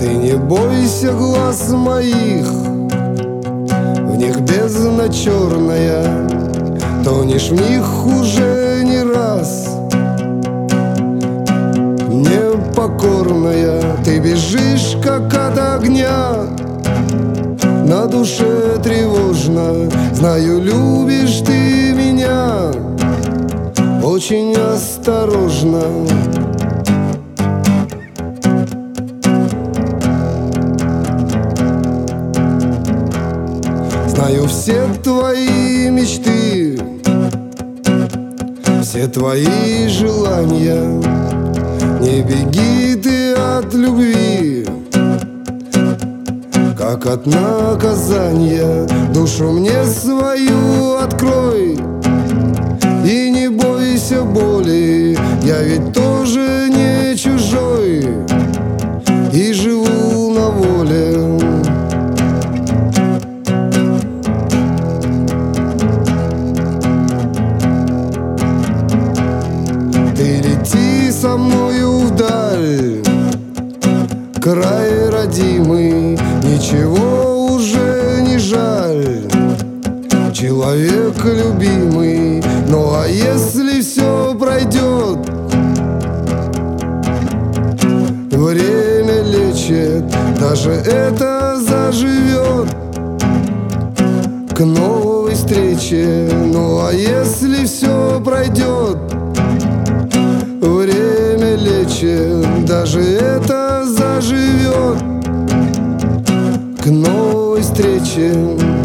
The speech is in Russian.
Ты не бойся глаз моих, в них бездна черная, тонешь в них уже не раз. Непокорная, ты бежишь, как от огня, на душе тревожно, знаю, любишь ты меня очень осторожно. Знаю все твои мечты, все твои желания. Не беги ты от любви, как от наказания. Душу мне свою открой и не бойся боли. Я ведь тоже не чужой и живу на воле. Ты лети со мною вдаль, край родимый, ничего уже не жаль, человек любимый. Ну а если все пройдет, время лечит, даже это заживет к новой встрече. Ну а если все пройдет, время лечит, даже это заживет к новой встрече.